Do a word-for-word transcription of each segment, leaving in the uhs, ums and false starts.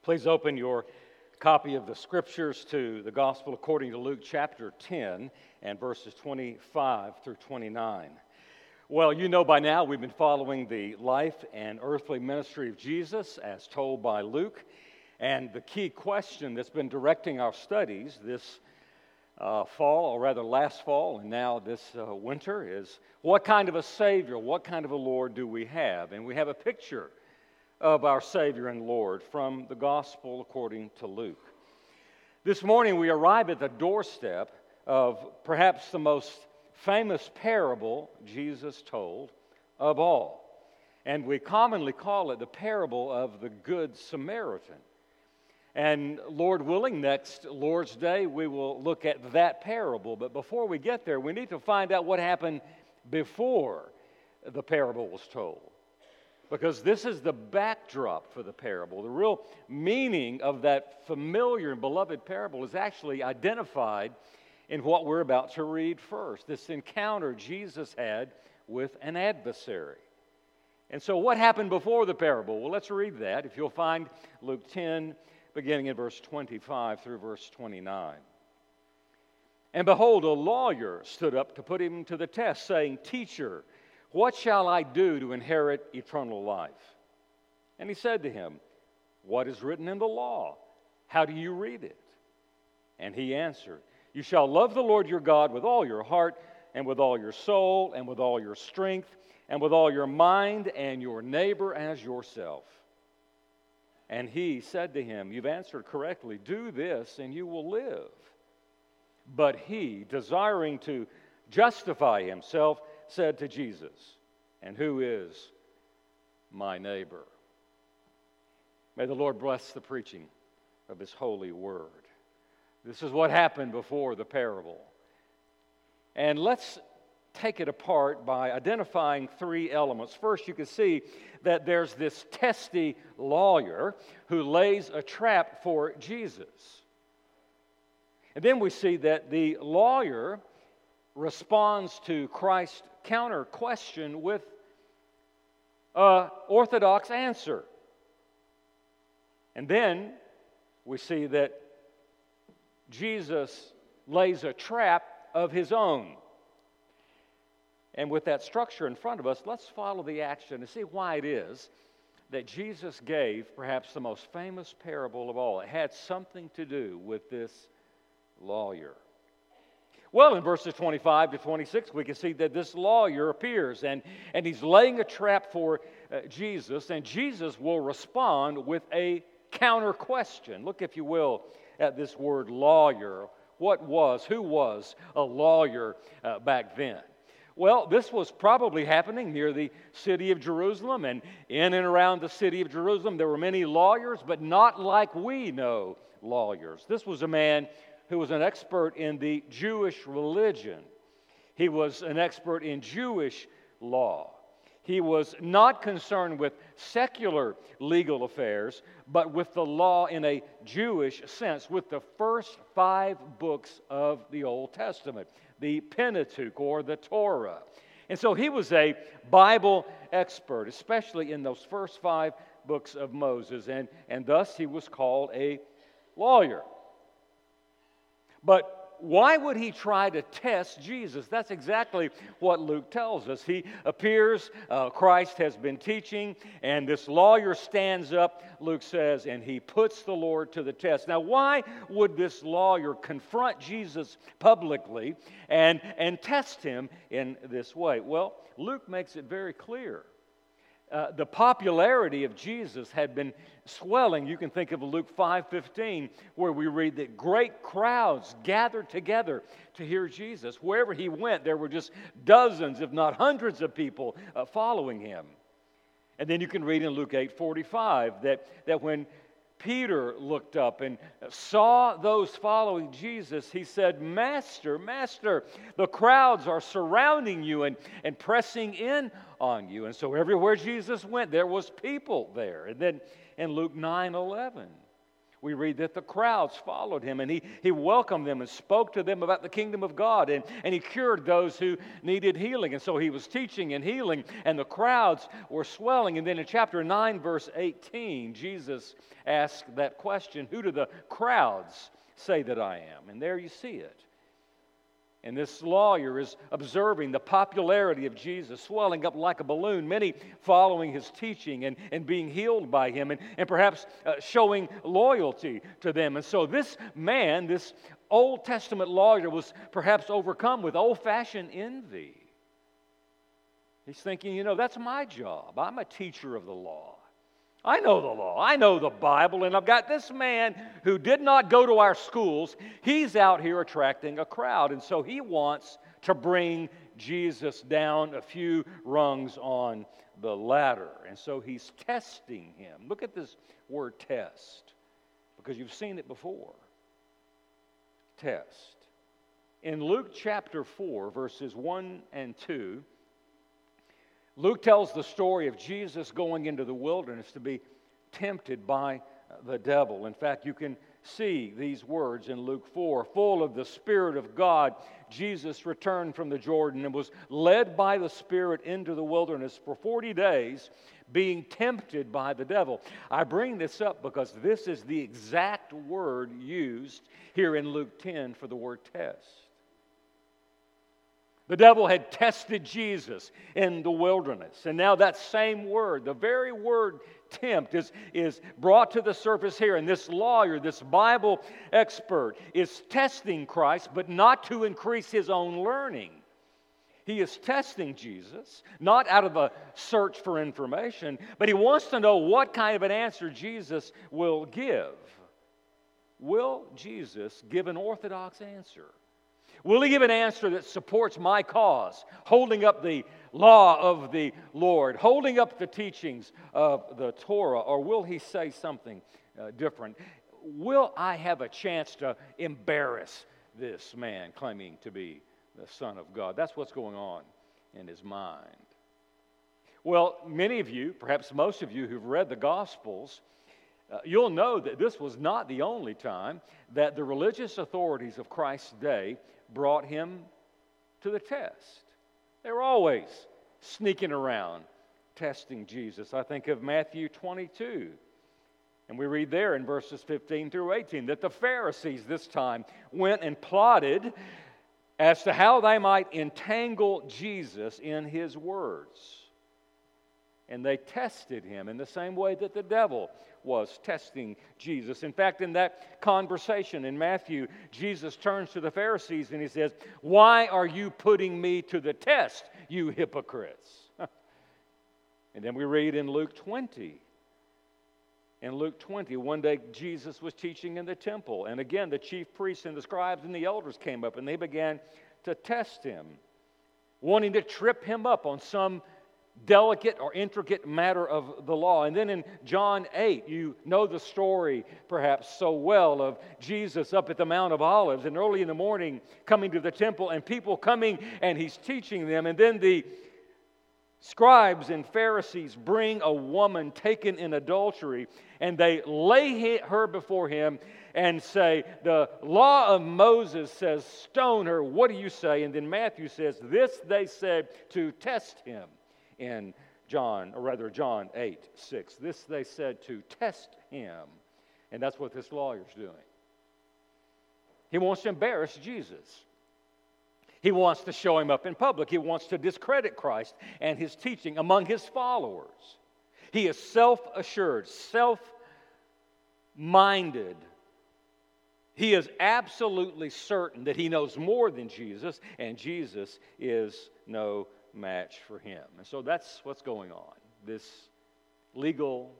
Please open your copy of the Scriptures to the Gospel according to Luke chapter ten and verses twenty-five through twenty-nine. Well, you know by now we've been following the life and earthly ministry of Jesus as told by Luke. And the key question that's been directing our studies this uh, fall, or rather last fall, and now this uh, winter is, what kind of a Savior, what kind of a Lord do we have? And we have a picture of our Savior and Lord from the Gospel according to Luke. This morning we arrive at the doorstep of perhaps the most famous parable Jesus told of all. And we commonly call it the parable of the Good Samaritan. And Lord willing, next Lord's Day we will look at that parable. But before we get there, we need to find out what happened before the parable was told. Because this is the backdrop for the parable. The real meaning of that familiar and beloved parable is actually identified in what we're about to read first. This encounter Jesus had with an adversary. And so what happened before the parable? Well, let's read that. If you'll find Luke ten, beginning in verse twenty-five through verse twenty-nine. And behold, a lawyer stood up to put him to the test, saying, "Teacher, what shall I do to inherit eternal life?" And he said to him, "What is written in the law? How do you read it?" And he answered, "You shall love the Lord your God with all your heart, and with all your soul, and with all your strength, and with all your mind, and your neighbor as yourself." And he said to him, "You've answered correctly. Do this, and you will live." But he, desiring to justify himself, said to Jesus, "And who is my neighbor?" May the Lord bless the preaching of His holy word. This is what happened before the parable. And let's take it apart by identifying three elements. First, you can see that there's this testy lawyer who lays a trap for Jesus. And then we see that the lawyer responds to Christ's counter question with an orthodox answer. And then we see that Jesus lays a trap of His own. And with that structure in front of us, let's follow the action and see why it is that Jesus gave perhaps the most famous parable of all. It had something to do with this lawyer. Well, in verses twenty-five to twenty-six, we can see that this lawyer appears, and, and he's laying a trap for uh, Jesus, and Jesus will respond with a counter question. Look, if you will, at this word lawyer. What was, who was a lawyer uh, back then? Well, this was probably happening near the city of Jerusalem, and in and around the city of Jerusalem there were many lawyers, but not like we know lawyers. This was a man who was an expert in the Jewish religion. He was an expert in Jewish law. He was not concerned with secular legal affairs, but with the law in a Jewish sense, with the first five books of the Old Testament, the Pentateuch or the Torah. And so he was a Bible expert, especially in those first five books of Moses, and, and thus he was called a lawyer. But why would he try to test Jesus? That's exactly what Luke tells us. He appears, uh, Christ has been teaching, and this lawyer stands up, Luke says, and he puts the Lord to the test. Now, why would this lawyer confront Jesus publicly and, and test him in this way? Well, Luke makes it very clear. Uh, the popularity of Jesus had been swelling. You can think of Luke five fifteen, where we read that great crowds gathered together to hear Jesus. Wherever he went, there were just dozens, if not hundreds of people uh, following him. And then you can read in Luke eight forty-five that, that when Peter looked up and saw those following Jesus, he said, "Master, Master, the crowds are surrounding you and, and pressing in on you." And so everywhere Jesus went, there was people there. And then in Luke nine eleven, we read that the crowds followed him, and he, he welcomed them and spoke to them about the kingdom of God, and, and he cured those who needed healing. And so he was teaching and healing, and the crowds were swelling. And then in chapter nine, verse eighteen, Jesus asked that question, who do the crowds say that I am? And there you see it. And this lawyer is observing the popularity of Jesus swelling up like a balloon, many following his teaching and, and being healed by him, and, and perhaps uh, showing loyalty to them. And so this man, this Old Testament lawyer, was perhaps overcome with old-fashioned envy. He's thinking, you know, that's my job. I'm a teacher of the law. I know the law. I know the Bible. And I've got this man who did not go to our schools. He's out here attracting a crowd. And so he wants to bring Jesus down a few rungs on the ladder. And so he's testing him. Look at this word test, because you've seen it before. Test. In Luke chapter four, verses one and two, Luke tells the story of Jesus going into the wilderness to be tempted by the devil. In fact, you can see these words in Luke four. Full of the Spirit of God, Jesus returned from the Jordan and was led by the Spirit into the wilderness for forty days, being tempted by the devil. I bring this up because this is the exact word used here in Luke ten for the word test. The devil had tested Jesus in the wilderness. And now that same word, the very word tempt, is, is brought to the surface here. And this lawyer, this Bible expert, is testing Christ, but not to increase his own learning. He is testing Jesus, not out of a search for information, but he wants to know what kind of an answer Jesus will give. Will Jesus give an orthodox answer? Will he give an answer that supports my cause, holding up the law of the Lord, holding up the teachings of the Torah, or will he say something uh, different? Will I have a chance to embarrass this man claiming to be the Son of God? That's what's going on in his mind. Well, many of you, perhaps most of you who've read the Gospels, Uh, you'll know that this was not the only time that the religious authorities of Christ's day brought him to the test. They were always sneaking around, testing Jesus. I think of Matthew twenty-two, and we read there in verses fifteen through eighteen that the Pharisees this time went and plotted as to how they might entangle Jesus in his words. And they tested him in the same way that the devil was testing Jesus. In fact, in that conversation in Matthew, Jesus turns to the Pharisees and he says, "Why are you putting me to the test, you hypocrites?" And then we read in Luke twenty. In Luke twenty, one day Jesus was teaching in the temple. And again, the chief priests and the scribes and the elders came up and they began to test him, wanting to trip him up on some delicate or intricate matter of the law. And then in John eight, you know the story perhaps so well of Jesus up at the Mount of Olives and early in the morning coming to the temple and people coming and he's teaching them. And then the scribes and Pharisees bring a woman taken in adultery and they lay her before him and say, "The law of Moses says stone her. What do you say?" And then Matthew says, "This they said to test him." In John, or rather John eight, six. This they said to test him. And that's what this lawyer's doing. He wants to embarrass Jesus. He wants to show him up in public. He wants to discredit Christ and his teaching among his followers. He is self-assured, self-minded. He is absolutely certain that he knows more than Jesus, and Jesus is no match for him. And so that's what's going on. This legal,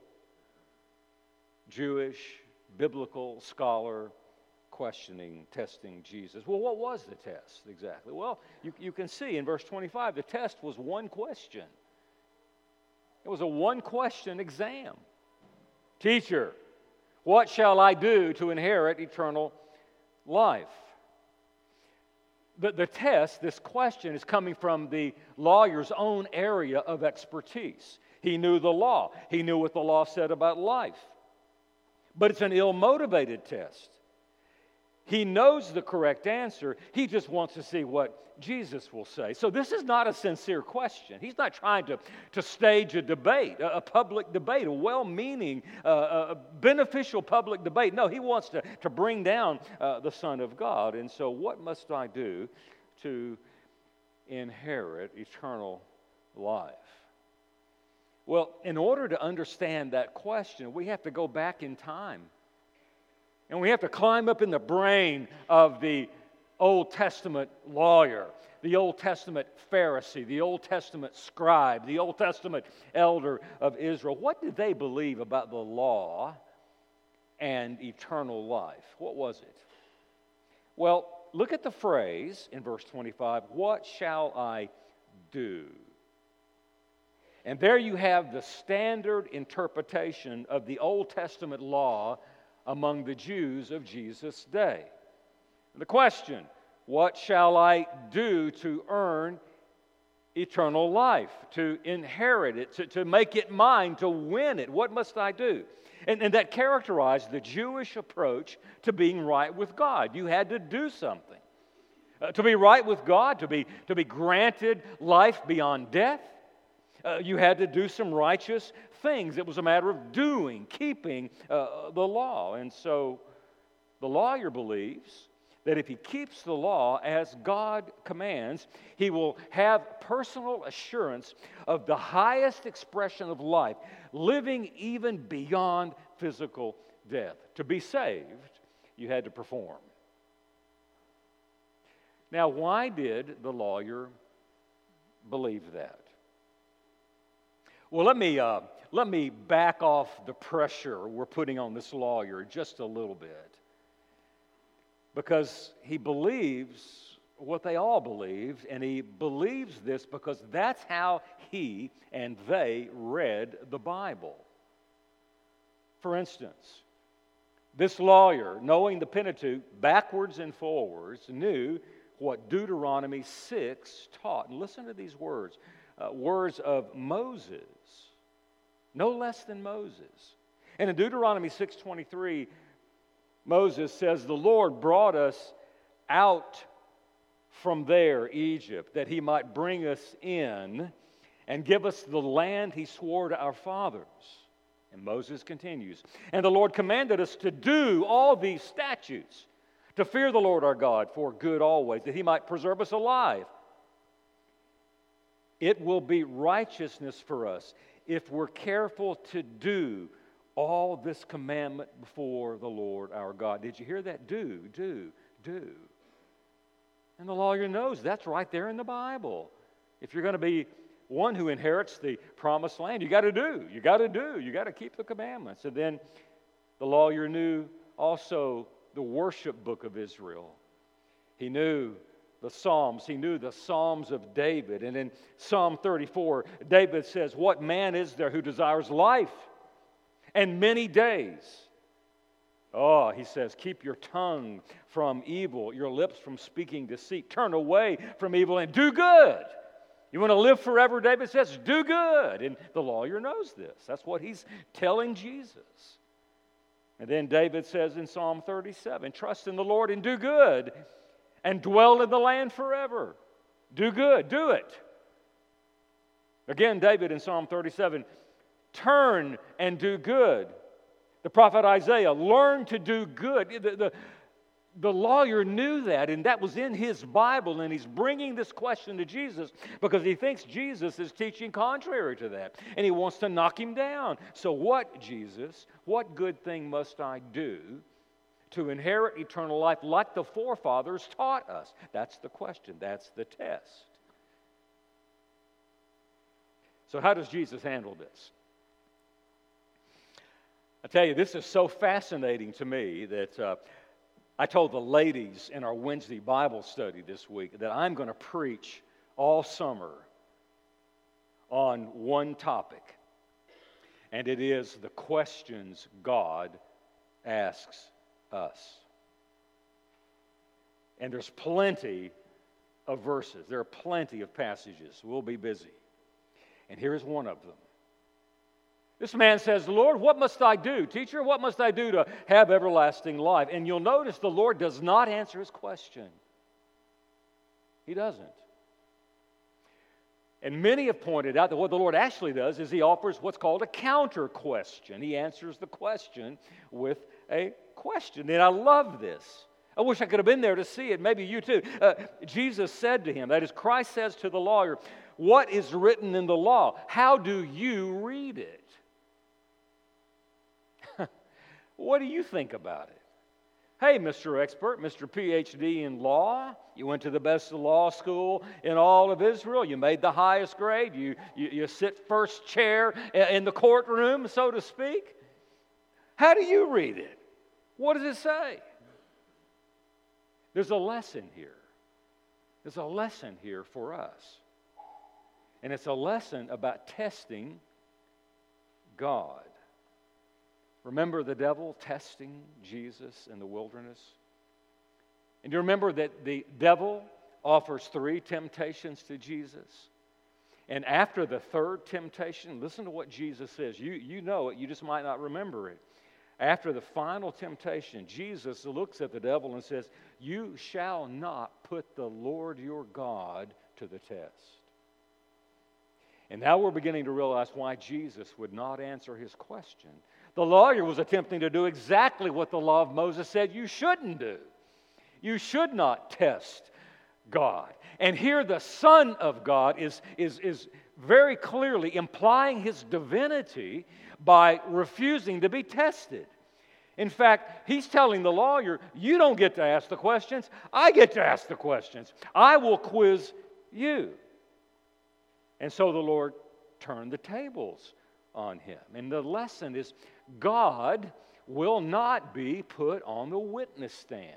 Jewish, biblical scholar questioning, testing Jesus. Well, what was the test exactly? Well, you, you can see in verse twenty-five, the test was one question. It was a one-question exam. "Teacher, what shall I do to inherit eternal life?" The, the test, this question, is coming from the lawyer's own area of expertise. He knew the law. He knew what the law said about life. but it's an ill-motivated test. He knows the correct answer. He just wants to see what Jesus will say. So this is not a sincere question. He's not trying to, to stage a debate, a, a public debate, a well-meaning, uh, a beneficial public debate. No, he wants to, to bring down uh, the Son of God. And so what must I do to inherit eternal life? Well, in order to understand that question, we have to go back in time. And we have to climb up in the brain of the Old Testament lawyer, the Old Testament Pharisee, the Old Testament scribe, the Old Testament elder of Israel. What did they believe about the law and eternal life? What was it? Well, look at the phrase in verse twenty-five, what shall I do? And there you have the standard interpretation of the Old Testament law among the Jews of Jesus' day. The question, what shall I do to earn eternal life, to inherit it, to, to make it mine, to win it? What must I do? And, and that characterized the Jewish approach to being right with God. You had to do something. Uh, to be right with God, to be, to be granted life beyond death, Uh, you had to do some righteous things. It was a matter of doing, keeping uh, the law. And so the lawyer believes that if he keeps the law as God commands, he will have personal assurance of the highest expression of life, living even beyond physical death. To be saved, you had to perform. Now, why did the lawyer believe that? Well, let me, uh, let me back off the pressure we're putting on this lawyer just a little bit. Because he believes what they all believed, and he believes this because that's how he and they read the Bible. For instance, this lawyer, knowing the Pentateuch backwards and forwards, knew what Deuteronomy six taught. And listen to these words. Uh, words of Moses, no less than Moses. And in Deuteronomy six twenty-three, Moses says, the Lord brought us out from there, Egypt, that he might bring us in and give us the land he swore to our fathers. And Moses continues, and the Lord commanded us to do all these statutes, to fear the Lord our God for good always, that he might preserve us alive. It will be righteousness for us if we're careful to do all this commandment before the Lord our God. Did you hear that? Do, do, do. And the lawyer knows that's right there in the Bible. If you're going to be one who inherits the promised land, you got to do, you got to do, you got to keep the commandments. And then the lawyer knew also the worship book of Israel. He knew the Psalms. He knew the Psalms of David. And in Psalm thirty-four, David says, what man is there who desires life and many days? Oh, he says, keep your tongue from evil, your lips from speaking deceit. Turn away from evil and do good. You want to live forever, David says, do good. And the lawyer knows this. That's what he's telling Jesus. And then David says in Psalm thirty-seven, trust in the Lord and do good, and dwell in the land forever. Do good, do it. Again, David in Psalm thirty-seven, turn and do good. The prophet Isaiah, learn to do good. The, the, the lawyer knew that, and that was in his Bible, and he's bringing this question to Jesus because he thinks Jesus is teaching contrary to that, and he wants to knock him down. So what, Jesus, what good thing must I do to inherit eternal life like the forefathers taught us? That's the question. That's the test. So how does Jesus handle this? I tell you, this is so fascinating to me that uh, I told the ladies in our Wednesday Bible study this week that I'm going to preach all summer on one topic, and it is the questions God asks us. And there's plenty of verses. There are plenty of passages. We'll be busy. And here's one of them. This man says, Lord, what must I do? Teacher, what must I do to have everlasting life? And you'll notice the Lord does not answer his question. He doesn't. And many have pointed out that what the Lord actually does is he offers what's called a counter question. He answers the question with a question. And I love this. I wish I could have been there to see it. Maybe you too. Uh, Jesus said to him, that is, Christ says to the lawyer, what is written in the law? How do you read it? What do you think about it? Hey, Mister Expert, Mister P H D in law, you went to the best law school in all of Israel. You made the highest grade. You, you, you sit first chair in the courtroom, so to speak. How do you read it? What does it say? There's a lesson here. There's a lesson here for us. And it's a lesson about testing God. Remember the devil testing Jesus in the wilderness? And you remember that the devil offers three temptations to Jesus? And after the third temptation, listen to what Jesus says. You, you know it, you just might not remember it. After the final temptation, Jesus looks at the devil and says, you shall not put the Lord your God to the test. And now we're beginning to realize why Jesus would not answer his question. The lawyer was attempting to do exactly what the law of Moses said you shouldn't do. You should not test God. And here the Son of God is, is, is very clearly implying his divinity by refusing to be tested. In fact, he's telling the lawyer, you don't get to ask the questions, I get to ask the questions. I will quiz you. And so the Lord turned the tables on him. And the lesson is, God will not be put on the witness stand.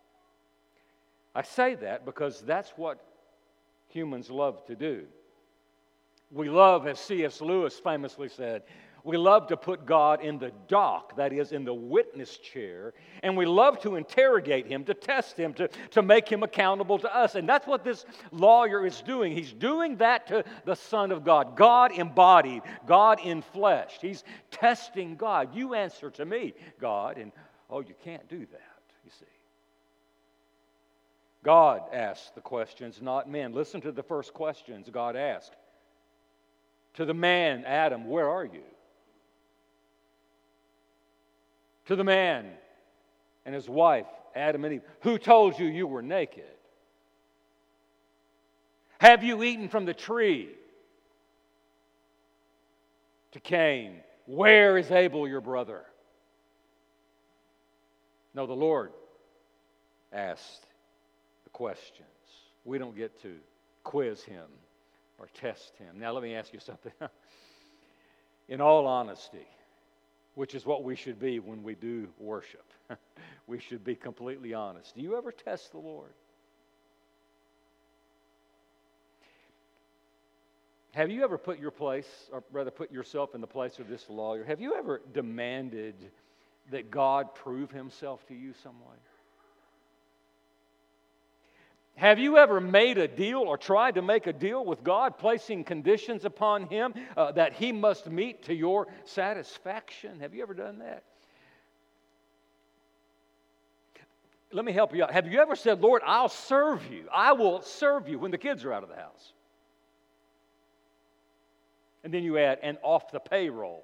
I say that because that's what humans love to do. We love, as C S Lewis famously said, we love to put God in the dock, that is, in the witness chair, and we love to interrogate him, to test him, to, to make him accountable to us. And that's what this lawyer is doing. He's doing that to the Son of God, God embodied, God in flesh. He's testing God. You answer to me, God. And, oh, you can't do that, you see. God asks the questions, not men. Listen to the first questions God asked. To the man, Adam, where are you? To the man and his wife, Adam and Eve, who told you you were naked? Have you eaten from the tree? To Cain, where is Abel your brother? No, the Lord asked the questions. We don't get to quiz him or test him. Now let me ask you something. In all honesty, which is what we should be when we do worship. We should be completely honest. Do you ever test the Lord? Have you ever put your place, or rather put yourself in the place of this lawyer? Have you ever demanded that God prove himself to you some way? Have you ever made a deal or tried to make a deal with God, placing conditions upon him uh, that he must meet to your satisfaction? Have you ever done that? Let me help you out. Have you ever said, Lord, I'll serve you. I will serve you when the kids are out of the house. And then you add, and off the payroll.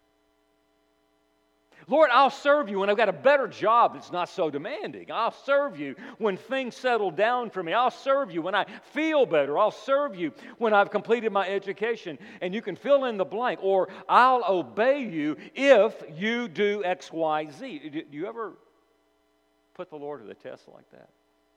Lord, I'll serve you when I've got a better job that's not so demanding. I'll serve you when things settle down for me. I'll serve you when I feel better. I'll serve you when I've completed my education. And you can fill in the blank. Or I'll obey you if you do X, Y, Z. Do you ever put the Lord to the test like that?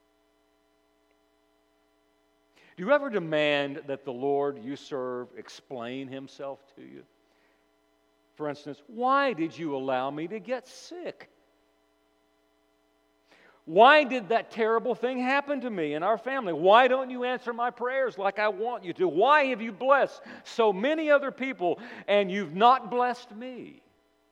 Do you ever demand that the Lord you serve explain himself to you? For instance, why did you allow me to get sick? Why did that terrible thing happen to me and our family? Why don't you answer my prayers like I want you to? Why have you blessed so many other people and you've not blessed me?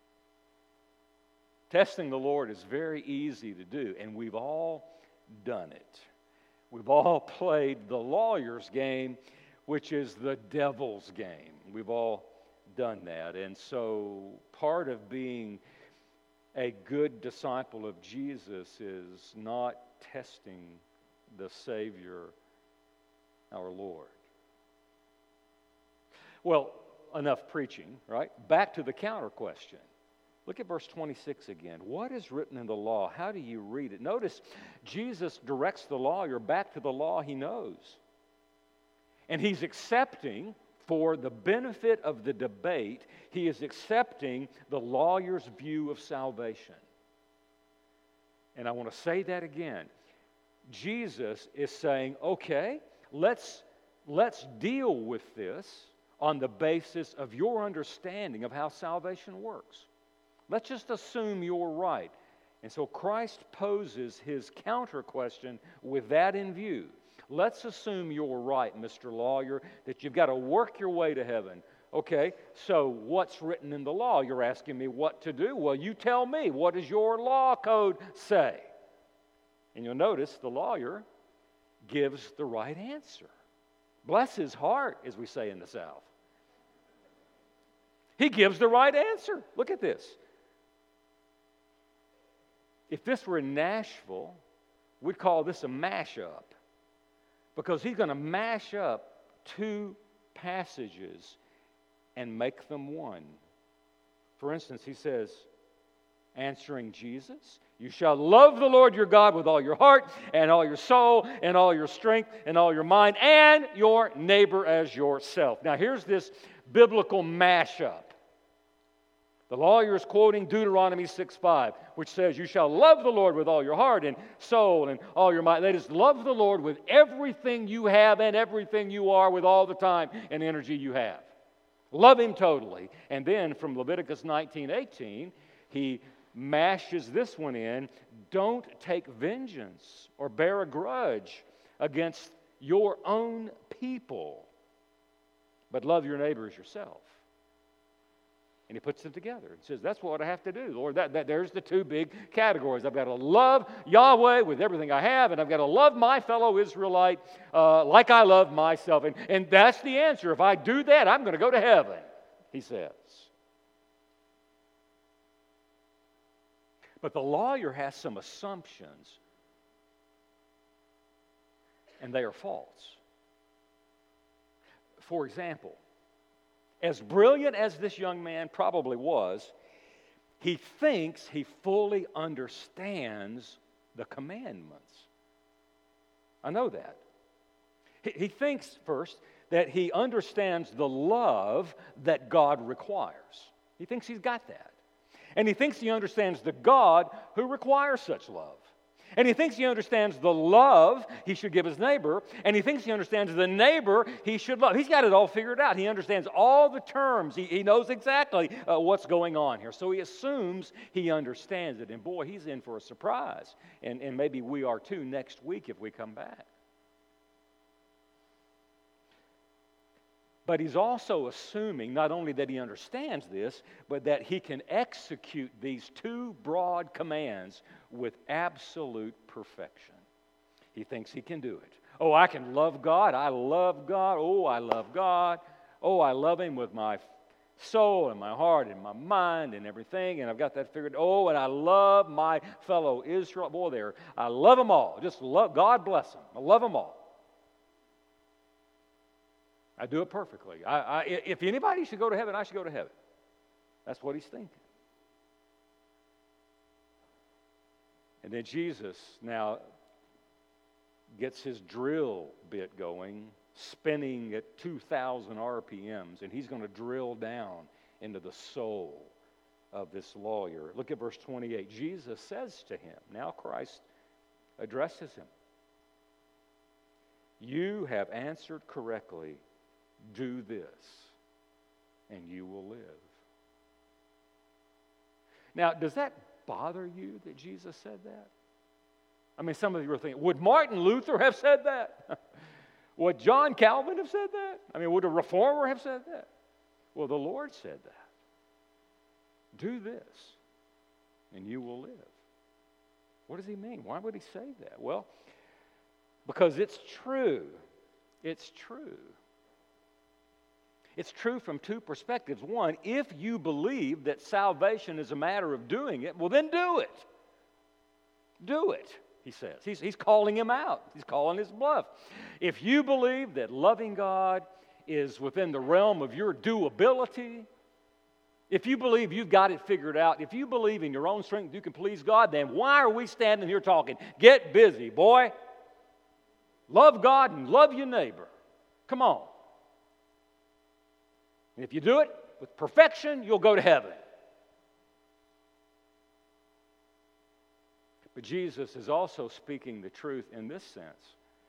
Testing the Lord is very easy to do, and we've all done it. We've all played the lawyer's game, which is the devil's game. We've all done that. And so part of being a good disciple of Jesus is not testing the Savior, our Lord. Well, enough preaching, right? Back to the counter question. Look at verse twenty-six again. What is written in the law? How do you read it? Notice Jesus directs the lawyer back to the law he knows. And he's accepting, for the benefit of the debate, he is accepting the lawyer's view of salvation. And I want to say that again. Jesus is saying, okay, let's, let's deal with this on the basis of your understanding of how salvation works. Let's just assume you're right. And so Christ poses his counter question with that in view. Let's assume you're right, Mister Lawyer, that you've got to work your way to heaven. Okay, so what's written in the law? You're asking me what to do. Well, you tell me. What does your law code say? And you'll notice the lawyer gives the right answer. Bless his heart, as we say in the South. He gives the right answer. Look at this. If this were in Nashville, we'd call this a mashup, because he's going to mash up two passages and make them one. For instance, he says, answering Jesus, you shall love the Lord your God with all your heart and all your soul and all your strength and all your mind, and your neighbor as yourself. Now here's this biblical mashup. The lawyer is quoting Deuteronomy six five, which says, you shall love the Lord with all your heart and soul and all your mind. That is, love the Lord with everything you have and everything you are, with all the time and energy you have. Love him totally. And then from Leviticus nineteen eighteen, he mashes this one in. Don't take vengeance or bear a grudge against your own people, but love your neighbor as yourself. And he puts them together and says, that's what I have to do, Lord. That, that, there's the two big categories. I've got to love Yahweh with everything I have, and I've got to love my fellow Israelite uh, like I love myself. And, and that's the answer. If I do that, I'm going to go to heaven, he says. But the lawyer has some assumptions, and they are false. For example, as brilliant as this young man probably was, he thinks he fully understands the commandments. I know that. He, he thinks, first, that he understands the love that God requires. He thinks he's got that. And he thinks he understands the God who requires such love. And he thinks he understands the love he should give his neighbor, and he thinks he understands the neighbor he should love. He's got it all figured out. He understands all the terms. He, he knows exactly uh, what's going on here. So he assumes he understands it. And boy, he's in for a surprise. And, and maybe we are too next week if we come back. But he's also assuming not only that he understands this, but that he can execute these two broad commands with absolute perfection. He thinks he can do it. Oh, I can love God. I love God. Oh, I love God. Oh, I love him with my soul and my heart and my mind and everything, and I've got that figured. Oh, and I love my fellow Israel. Boy, there, I love them all. Just love, God bless them. I love them all. I do it perfectly. I, I, if anybody should go to heaven, I should go to heaven. That's what he's thinking. And then Jesus now gets his drill bit going, spinning at two thousand R P Ms, and he's going to drill down into the soul of this lawyer. Look at verse twenty-eight. Jesus says to him, now Christ addresses him, you have answered correctly. Do this, and you will live. Now, does that bother you that Jesus said that? I mean, some of you are thinking, would Martin Luther have said that? Would John Calvin have said that? I mean, would a reformer have said that? Well, the Lord said that. Do this, and you will live. What does he mean? Why would he say that? Well, because it's true. It's true. it's true from two perspectives. One, if you believe that salvation is a matter of doing it, well, then do it. Do it, he says. He's, he's calling him out. He's calling his bluff. If you believe that loving God is within the realm of your doability, if you believe you've got it figured out, if you believe in your own strength you can please God, then why are we standing here talking? Get busy, boy. Love God and love your neighbor. Come on. And if you do it with perfection, you'll go to heaven. But Jesus is also speaking the truth in this sense,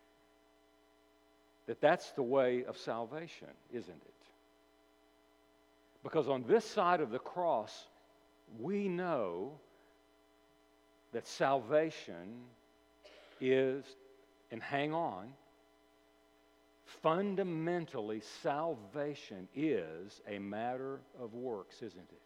that that's the way of salvation, isn't it? Because on this side of the cross, we know that salvation is, and hang on, fundamentally salvation is a matter of works, isn't it?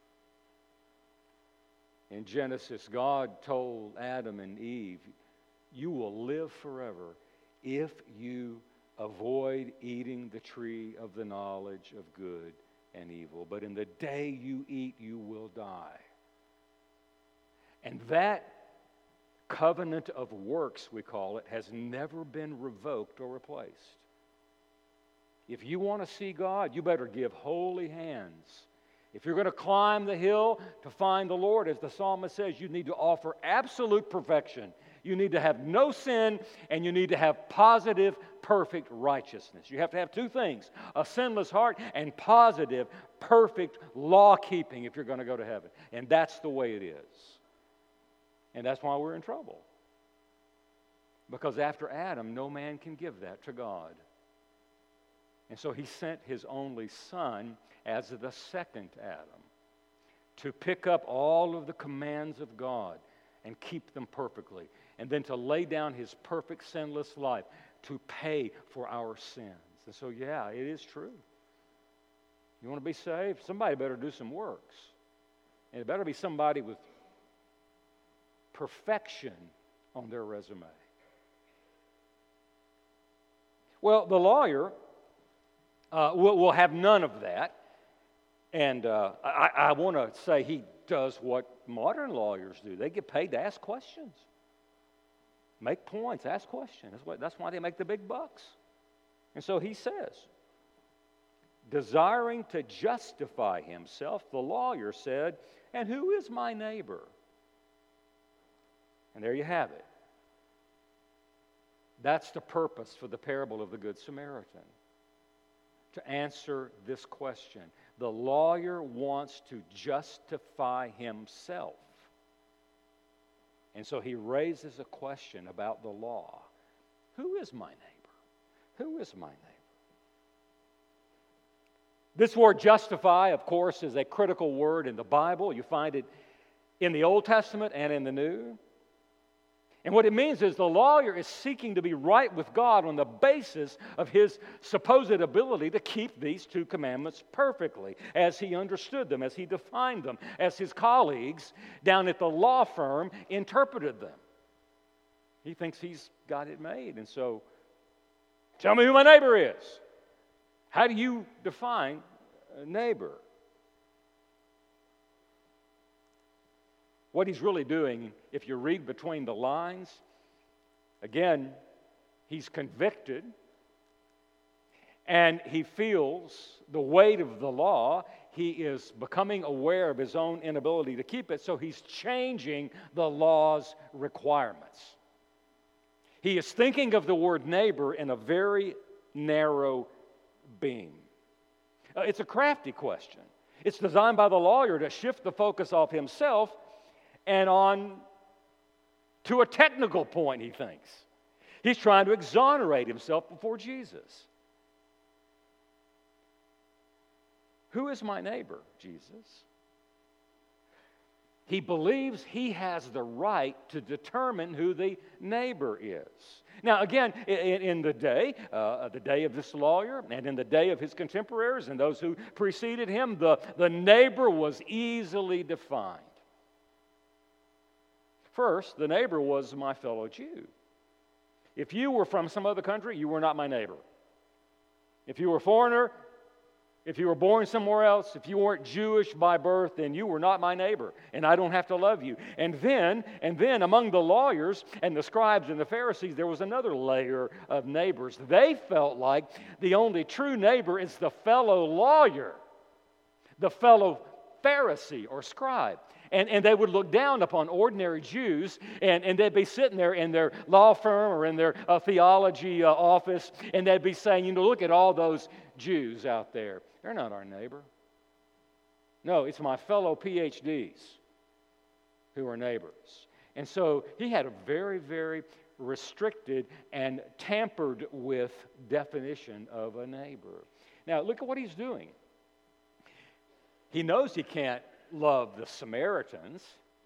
In Genesis, God told Adam and Eve, you will live forever if you avoid eating the tree of the knowledge of good and evil. But in the day you eat, you will die. And that covenant of works, we call it, has never been revoked or replaced. If you want to see God, you better give holy hands. If you're going to climb the hill to find the Lord, as the psalmist says, you need to offer absolute perfection. You need to have no sin, and you need to have positive, perfect righteousness. You have to have two things, a sinless heart and positive, perfect law-keeping if you're going to go to heaven. And that's the way it is. And that's why we're in trouble. Because after Adam, no man can give that to God. And so he sent his only son as the second Adam to pick up all of the commands of God and keep them perfectly, and then to lay down his perfect sinless life to pay for our sins. And so, yeah, it is true. You want to be saved? Somebody better do some works. And it better be somebody with perfection on their resume. Well, the lawyer uh, will, will have none of that. And uh, I, I want to say he does what modern lawyers do. They get paid to ask questions. Make points, ask questions. That's why, that's why they make the big bucks. And so he says, desiring to justify himself, the lawyer said, and who is my neighbor? And there you have it. That's the purpose for the parable of the Good Samaritan. To answer this question. The lawyer wants to justify himself. And so he raises a question about the law. Who is my neighbor? Who is my neighbor? This word justify, of course, is a critical word in the Bible. You find it in the Old Testament and in the New. And what it means is the lawyer is seeking to be right with God on the basis of his supposed ability to keep these two commandments perfectly, as he understood them, as he defined them, as his colleagues down at the law firm interpreted them. He thinks he's got it made. And so, tell me who my neighbor is. How do you define a neighbor? What he's really doing, if you read between the lines, again, he's convicted and he feels the weight of the law. He is becoming aware of his own inability to keep it, so he's changing the law's requirements. He is thinking of the word neighbor in a very narrow beam. Uh, it's a crafty question. It's designed by the lawyer to shift the focus off himself and on to a technical point, he thinks. He's trying to exonerate himself before Jesus. Who is my neighbor, Jesus? He believes he has the right to determine who the neighbor is. Now, again, in, in the day, uh, the day of this lawyer, and in the day of his contemporaries and those who preceded him, the, the neighbor was easily defined. First, the neighbor was my fellow Jew. If you were from some other country, you were not my neighbor. If you were a foreigner, If you were born somewhere else, if you weren't Jewish by birth, then you were not my neighbor, and I don't have to love you. And then, and then among the lawyers and the scribes and the Pharisees, there was another layer of neighbors. They felt like the only true neighbor is the fellow lawyer, the fellow Pharisee or scribe. And, and they would look down upon ordinary Jews, and, and they'd be sitting there in their law firm or in their uh, theology uh, office, and they'd be saying, you know, look at all those Jews out there. They're not our neighbor. No, it's my fellow P H Ds who are neighbors. And so he had a very, very restricted and tampered with definition of a neighbor. Now, look at what he's doing. He knows he can't love the Samaritans.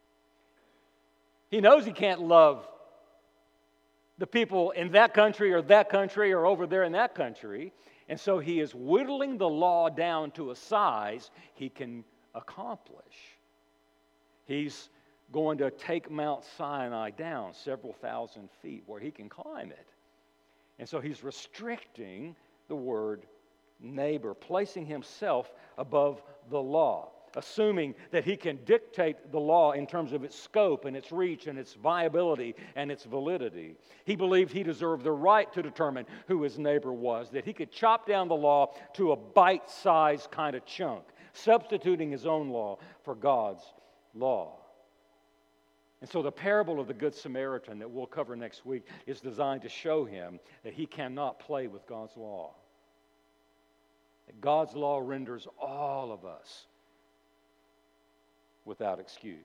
He knows he can't love the people in that country or that country or over there in that country. And so he is whittling the law down to a size he can accomplish. He's going to take Mount Sinai down several thousand feet where he can climb it. And so he's restricting the word neighbor, placing himself above the law, assuming that he can dictate the law in terms of its scope and its reach and its viability and its validity. He believed he deserved the right to determine who his neighbor was, that he could chop down the law to a bite-sized kind of chunk, substituting his own law for God's law. And so the parable of the Good Samaritan that we'll cover next week is designed to show him that he cannot play with God's law. That God's law renders all of us without excuse.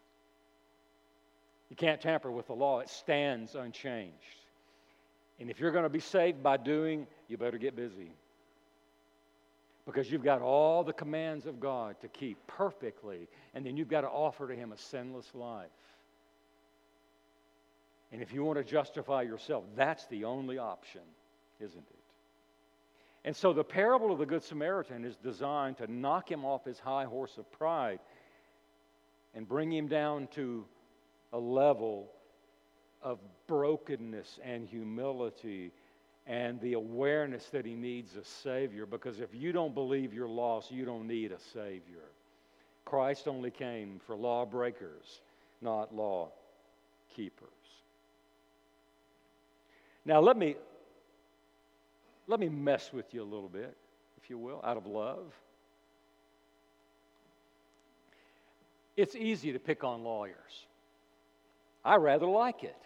You can't tamper with the law. It stands unchanged. And if you're going to be saved by doing, you better get busy. Because you've got all the commands of God to keep perfectly, and then you've got to offer to Him a sinless life. And if you want to justify yourself, that's the only option, isn't it? And so the parable of the Good Samaritan is designed to knock him off his high horse of pride and bring him down to a level of brokenness and humility and the awareness that he needs a Savior. Because if you don't believe you're lost, you don't need a Savior. Christ only came for lawbreakers, not law keepers. Now let me let me mess with you a little bit, if you will, out of love. It's easy to pick on lawyers. I rather like it.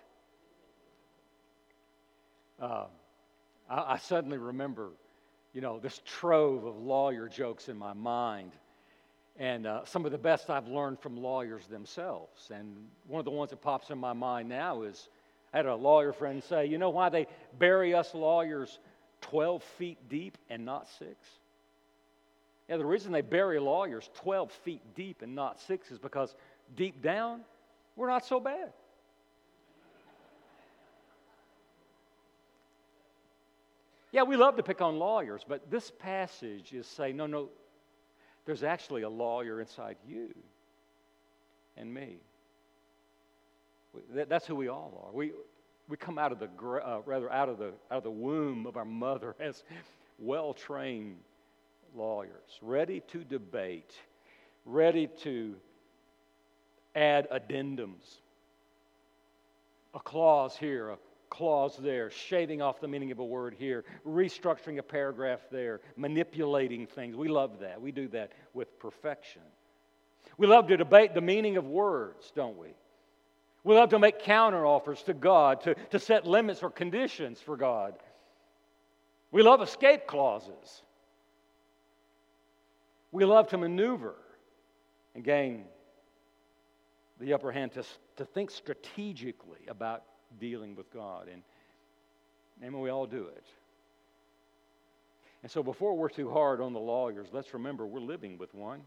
Uh, I, I suddenly remember, you know, this trove of lawyer jokes in my mind, and uh, some of the best I've learned from lawyers themselves. And one of the ones that pops in my mind now is, I had a lawyer friend say, you know why they bury us lawyers twelve feet deep and not six? Yeah, the reason they bury lawyers twelve feet deep and not six is because deep down, we're not so bad. Yeah, we love to pick on lawyers, but this passage is saying, no, no, there's actually a lawyer inside you and me. That's who we all are. We we come out of the uh, rather out of the out of the womb of our mother as well-trained lawyers, ready to debate, ready to add addendums, a clause here, a clause there, shaving off the meaning of a word here, restructuring a paragraph there, manipulating things. We love that. We do that with perfection. We love to debate the meaning of words, don't we? We love to make counteroffers to God, to, to set limits or conditions for God. We love escape clauses. We love to maneuver and gain the upper hand, to, to think strategically about dealing with God. And, and we all do it. And so before we're too hard on the lawyers, let's remember we're living with one.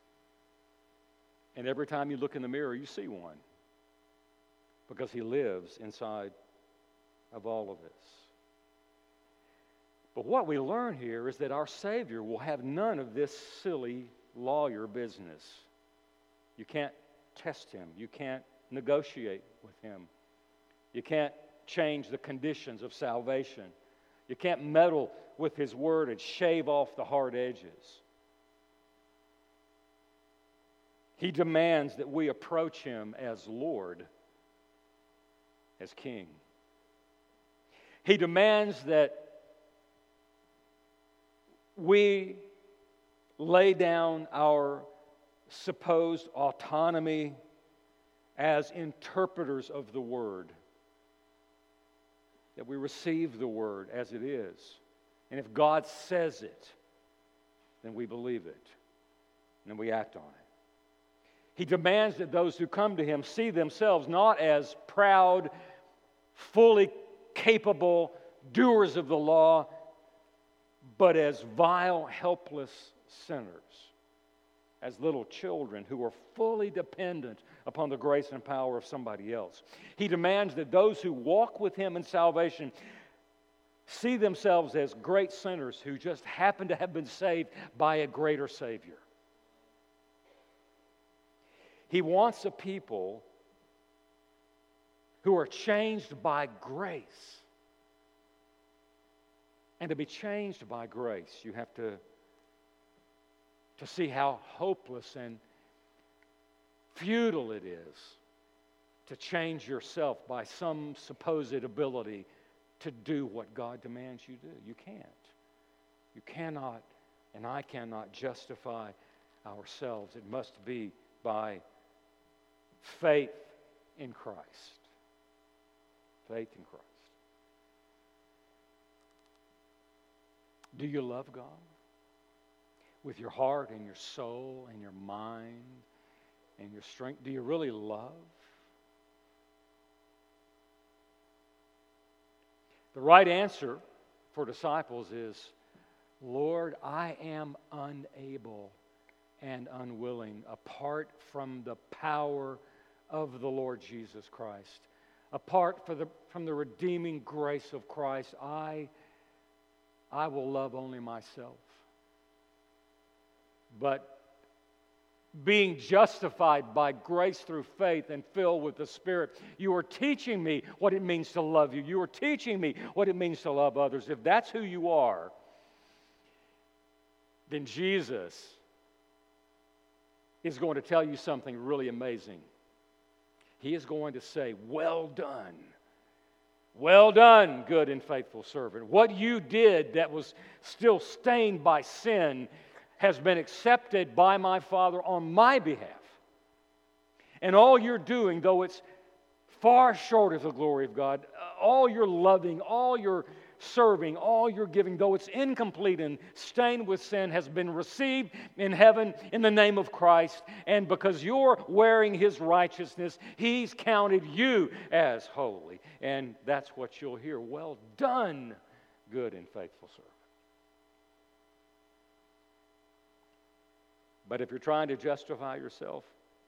And every time you look in the mirror, you see one. Because he lives inside of all of us. But what we learn here is that our Savior will have none of this silly lawyer business. You can't test him. You can't negotiate with him. You can't change the conditions of salvation. You can't meddle with His Word and shave off the hard edges. He demands that we approach Him as Lord, as King. He demands that we lay down our supposed autonomy as interpreters of the Word, that we receive the Word as it is. And if God says it, then we believe it, and then we act on it. He demands that those who come to Him see themselves not as proud, fully capable doers of the law, but as vile, helpless sinners, as little children who are fully dependent upon the grace and power of somebody else. He demands that those who walk with Him in salvation see themselves as great sinners who just happen to have been saved by a greater Savior. He wants a people who are changed by grace. And to be changed by grace, you have to, to see how hopeless and futile it is to change yourself by some supposed ability to do what God demands you do. You can't. You cannot, and I cannot justify ourselves. It must be by faith in Christ. Faith in Christ. Do you love God? With your heart and your soul and your mind and your strength? Do you really love? The right answer for disciples is, Lord, I am unable and unwilling apart from the power of the Lord Jesus Christ. Apart from the, from the redeeming grace of Christ, I I will love only myself. But being justified by grace through faith and filled with the Spirit, you are teaching me what it means to love you. You are teaching me what it means to love others. If that's who you are, then Jesus is going to tell you something really amazing. He is going to say, well done. Well done, good and faithful servant. What you did that was still stained by sin has been accepted by my Father on my behalf. And all you're doing, though it's far short of the glory of God, all your loving, all your serving, all your giving, though it's incomplete and stained with sin, has been received in heaven in the name of Christ. And because you're wearing His righteousness, He's counted you as holy. And that's what you'll hear. Well done, good and faithful servant. But if you're trying to justify yourself,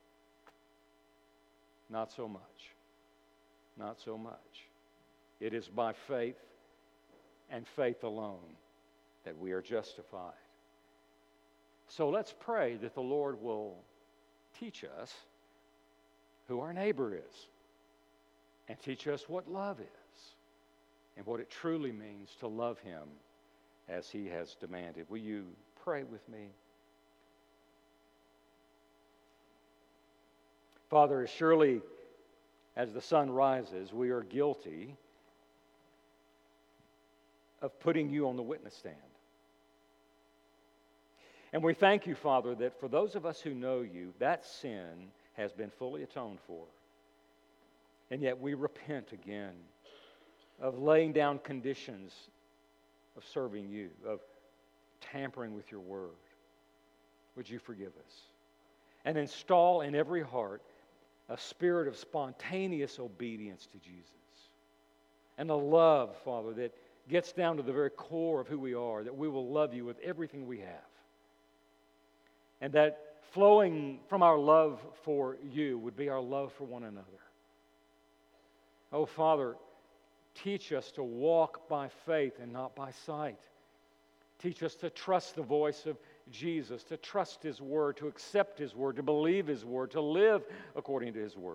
not so much. Not so much. It is by faith and faith alone that we are justified. So let's pray that the Lord will teach us who our neighbor is and teach us what love is and what it truly means to love Him as He has demanded. Will you pray with me? Father, as surely as the sun rises, we are guilty of putting You on the witness stand. And we thank You, Father, that for those of us who know You, that sin has been fully atoned for. And yet we repent again of laying down conditions of serving You, of tampering with Your Word. Would You forgive us? And install in every heart a spirit of spontaneous obedience to Jesus. And a love, Father, that gets down to the very core of who we are, that we will love You with everything we have. And that flowing from our love for You would be our love for one another. Oh, Father, teach us to walk by faith and not by sight. Teach us to trust the voice of Jesus, to trust His Word, to accept His Word, to believe His Word, to live according to His Word.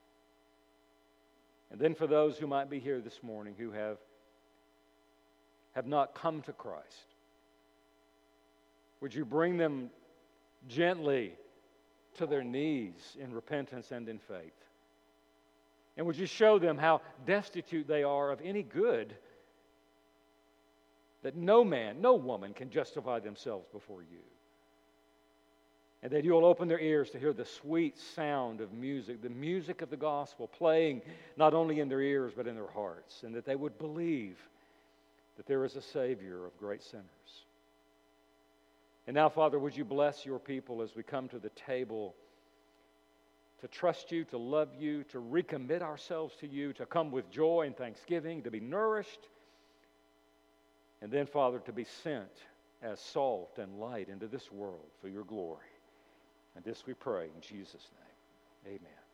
And then for those who might be here this morning who have have not come to Christ. Would you bring them gently to their knees in repentance and in faith? And would you show them how destitute they are of any good, that no man, no woman can justify themselves before you? And that you'll open their ears to hear the sweet sound of music, the music of the gospel playing not only in their ears but in their hearts, and that they would believe that there is a Savior of great sinners. And now, Father, would you bless your people as we come to the table to trust you, to love you, to recommit ourselves to you, to come with joy and thanksgiving, to be nourished, and then, Father, to be sent as salt and light into this world for your glory. And this we pray in Jesus' name. Amen.